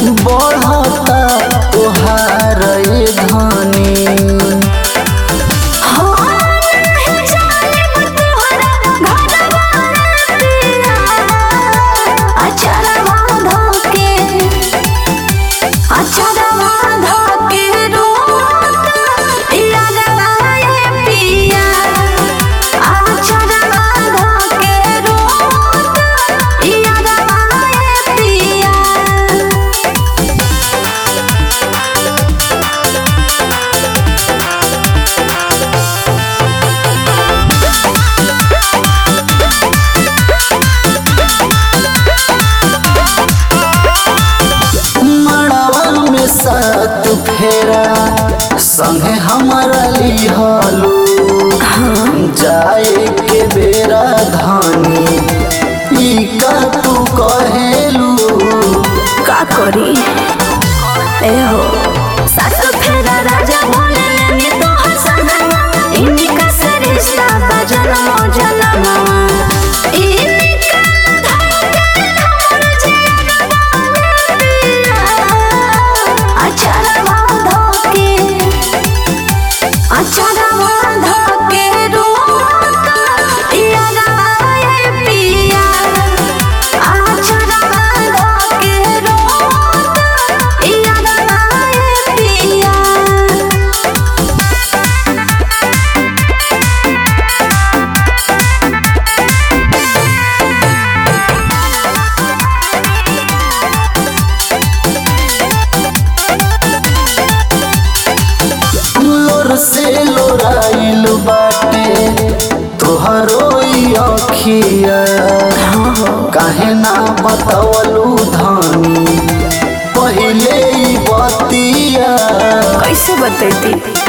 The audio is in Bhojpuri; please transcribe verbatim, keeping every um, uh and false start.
बढ़ता तोहार ए धनी। सात फेरा संगे हमारा लिहलू जाए के बेरा धानी ई का तू कहेलू का करी ए हो सात फेरा राजा बोले ने तो हसन इनका सरिश्ता बजन जनवा से लोराइल बाटे तोहरो अखिया काहे ना बतावलू धानी पहले बतिया कैसे बतैती।